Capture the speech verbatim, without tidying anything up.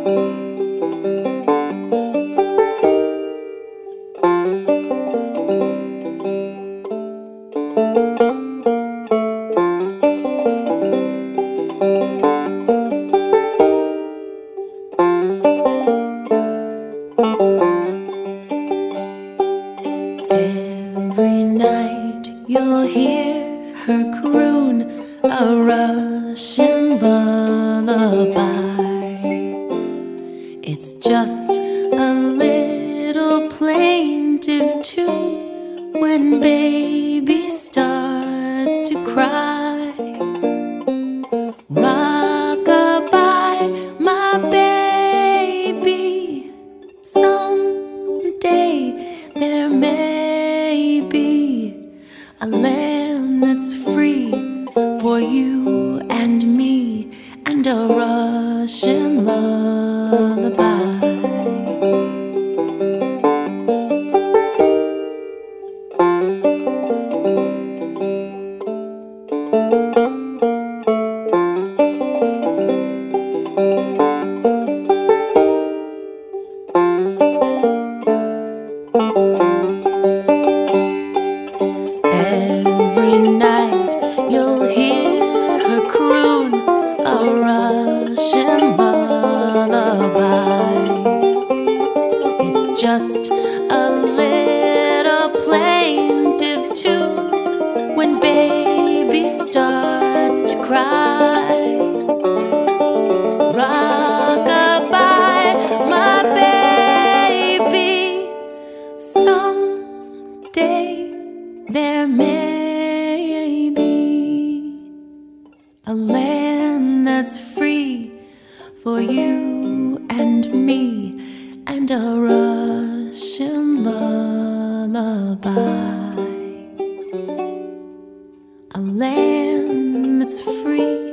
Every night you'll hear her croon a Russian lullaby. It's just a little plaintive tune when baby starts to cry. Rock-a-bye, my baby, someday there may be a land that's free for you and me, and a Russian lullaby. Every night you'll hear her croon a Russian lullaby. It's just a little plaintive tune when baby starts to cry. Rock-a-bye, my baby, someday there may be a land that's free for you and me, and a Russian lullaby. A land that's free